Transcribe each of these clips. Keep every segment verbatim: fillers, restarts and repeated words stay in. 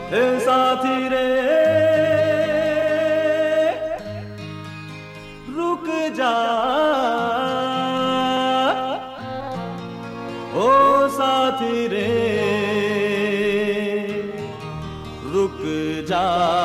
हे साथी रे रुक जा, ओ साथी रे रुक जा।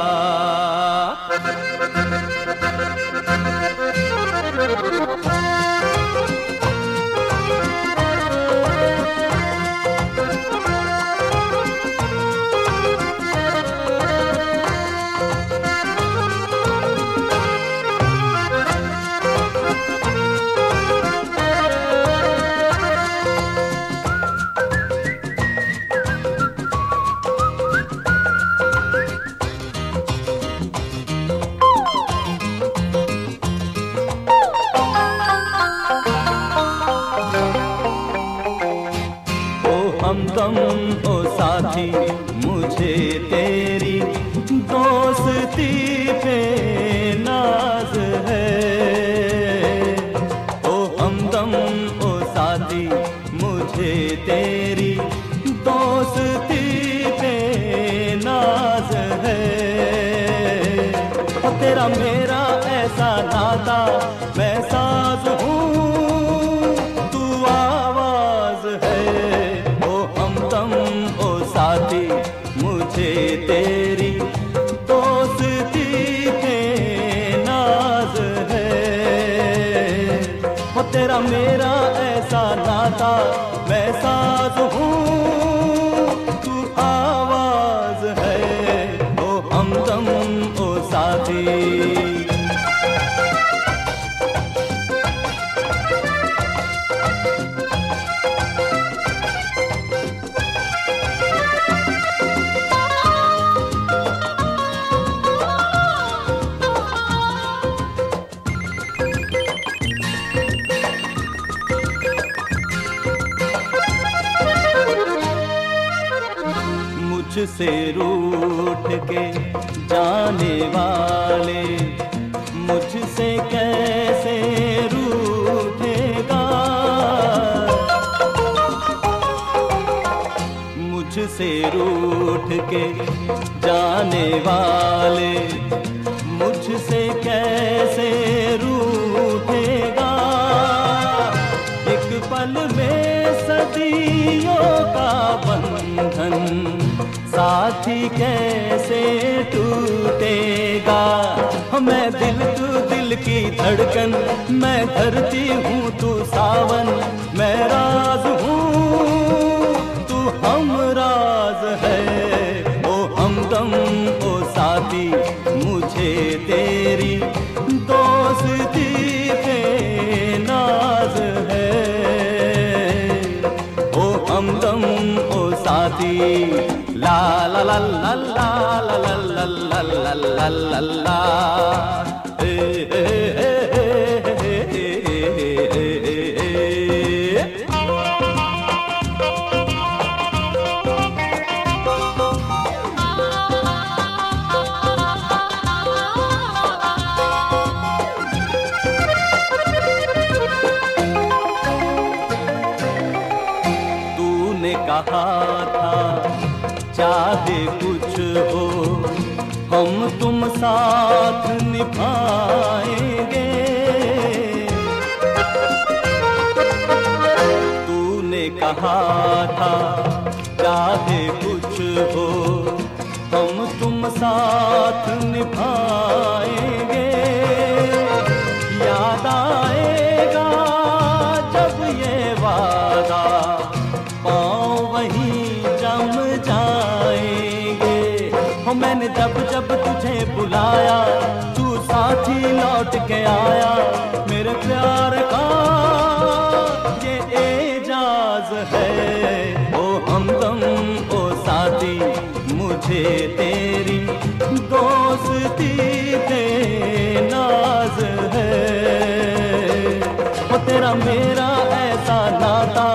हमदम ओ साथी मुझे तेरी दोस्ती पे नाज है। ओ हमदम ओ साथी मुझे तेरी दोस्ती पे नाज है। ओ तेरा मेरा ऐसा नाता मैं साज हूँ तू आवाज है। ओ साथी मुझे तेरी दोस्ती पे नाज है। ओ तेरा मेरा ऐसा नाता मैं साज हूँ तू आवाज है। ओ हमदम ओ साथी। मुझसे रूठ के जाने वाले मुझसे कैसे रूठेगा। मुझसे रूठ के जाने वाले मुझसे कैसे रूठेगा। एक पल में सदियों का बंधन साथी कैसे टूटेगा। मैं दिल तू दिल की धड़कन, मैं धरती हूँ तू सावन, मैं राज हूँ तू हमराज है। ओ हमदम ओ साथी मुझे तेरी दोस्ती पे नाज है। ओ हमदम ओ साथी ला ला ला ला ला ला ला ला ला ला ला ला ए ए ए तूने कहा था चाहे कुछ हो हम तुम साथ निभाएंगे। तूने कहा था चाहे कुछ हो हम तुम साथ निभाएंगे। याद आएगा जब ये वादा पाँव वहीं जम जाएंगे। हो मैंने जब जब तुझे बुलाया तू साथी लौट के आया। मेरे प्यार का ये एजाज है। ओ हमदम ओ साथी मुझे तेरी दोस्ती पे नाज है। ओ तेरा मेरा ऐसा नाता